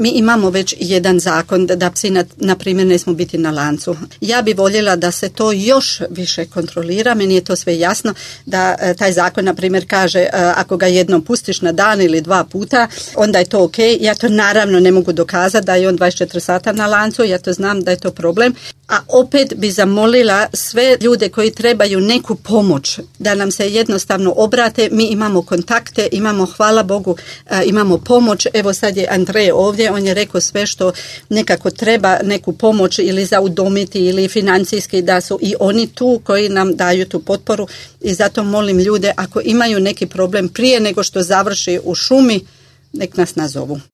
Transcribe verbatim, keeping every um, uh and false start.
mi imamo već jedan zakon da, da psi na, na primjer ne smiju biti na lancu. Ja bi voljela da se to još više kontrolira, meni je to sve jasno da e, taj zakon na primjer kaže e, ako ga jednom pustiš na dan ili dva puta, onda je to ok. Ja to naravno ne mogu dokazati da je on dvadeset četiri sata na lancu, ja to znam da je to problem. A opet bi zamolila sve ljude koji trebaju neku pomoć da nam se jednostavno obrate. Mi imamo kontakte, imamo, hvala Bogu, imamo pomoć. Evo sad je Andrej ovdje, on je rekao sve što nekako treba neku pomoć ili za udomiti ili financijski, da su i oni tu koji nam daju tu potporu. I zato molim ljude, ako imaju neki problem prije nego što završi u šumi, nek nas nazovu.